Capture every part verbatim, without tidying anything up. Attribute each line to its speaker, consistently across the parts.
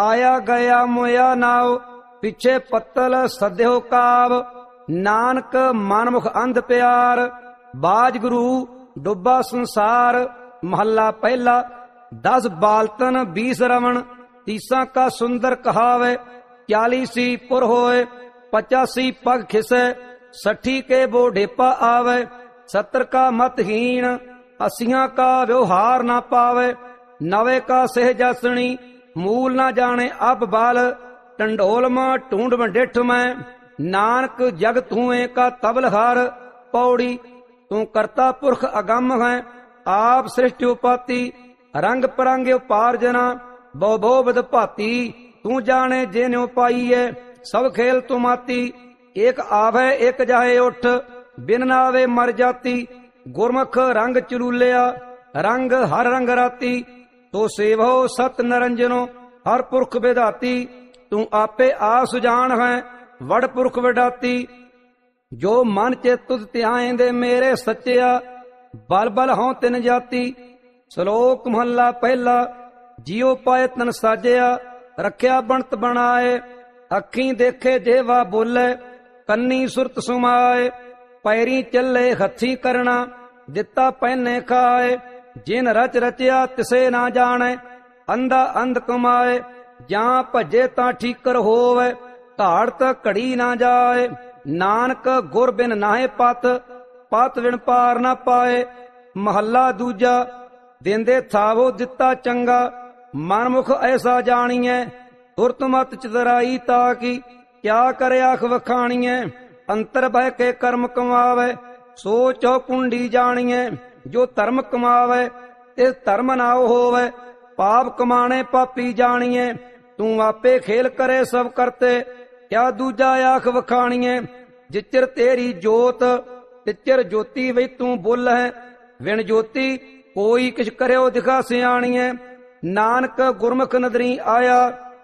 Speaker 1: आया गया मोया नाव, पिछे पत्तल सद्यो काव। नानक मनमुख अंध प्यार, बाज गुरु डुब्बा संसार। महला पहला। दस बालतन बीस रमन, तीसा का सुंदर कहावे। चालीसी पुर होए, पचासी पग खिसे। सठी के बो ढेपा आवे, सत्तर का मतहीन। अस्सियां का व्यवहार ना पावे, नवे का सहजासनी। मूल ना जाने अब बाल, टंडोल में ढूंढ में डिठ में। नानक जग तूए का तबलहार। पौड़ी। तू करता पुरख अगम है, आप सृष्टि उपाति। रंग परंग उपार्जना, बो बो बद भाती। तू जाने जेन्यो पाई है, सब खेल तुमाती। एक आवे एक जाए उठ, बिन नावे मर जाती। गुरमुख रंग चलूलिया, रंग हर रंग राती। तो सेवो सत नरंजनो, हर पुरख विधाती। तू आपे आ सुजान है, वड़ पुरख विडाती। जो मन चे तुध त्याएंदे मेरे सच्चिया, बल बल हों तिन जाती। श्लोक महला पहला। जियो पाए तन साजिया, रखिया बनत बनाए। अखी देखे जेवा बोले, कन्नी सुरत सुमाए। पैरी चले हथी करना, दिता पहने खाए। जिन रच रचिया तिसे ना जाने, अंधा अंध कमाए। जां भजे तां ठीकर होवे, धाड़ तक घड़ी ना जाए। नानक गुर बिन नाहे पत, पत बिन पार ना पाए। महला दूजा। देंदे थावो दिता चंगा, मनमुख ऐसा जानिए। तुरत मत चितराई ताकि, क्या करे आख वखाणिए। अंतर बह के कर्म कमावे, सो चौ कुंडी जानिए। जो धर्म कमावे, तिस धर्म नाव होवे। पाप कमाने पापी जानिए। तू आपे खेल करे सब करते, क्या दूजा आख वखाणिए। जिचर तेरी जोत, तिचर ज्योति वे तू बोल है। विण ज्योति कोई किछ करो दिखा सियाणिए। नानक गुरमुख नदरी आया,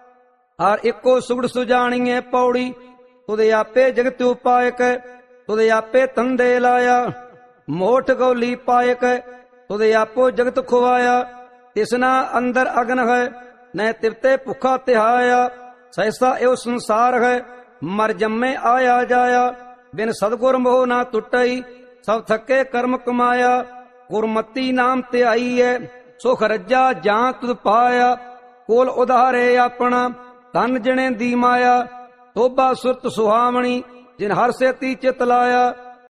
Speaker 1: हर एको सुगड़ सुजाणिए। पौड़ी। तुदे आपे जगत उपायक, तुदे आपे तंदे लाया। मोठ गौली पायक, तुदे आपो जगत खुवाया। तिसना अंदर अग्न है, न तिवते भुखा तिहाया। सहसा एव संसार है, मर जम्मे आया जाया। बिन सदगुर मोह ना टुटई, सब थके कर्म कमाया। गुरमती नाम ते आई है, सुख रज्जा जां तुद पाया। कोल उधारे अपना, तन जने दी माया। तोबा सुरत सुहावणी, जिन हर सेती चित लाया।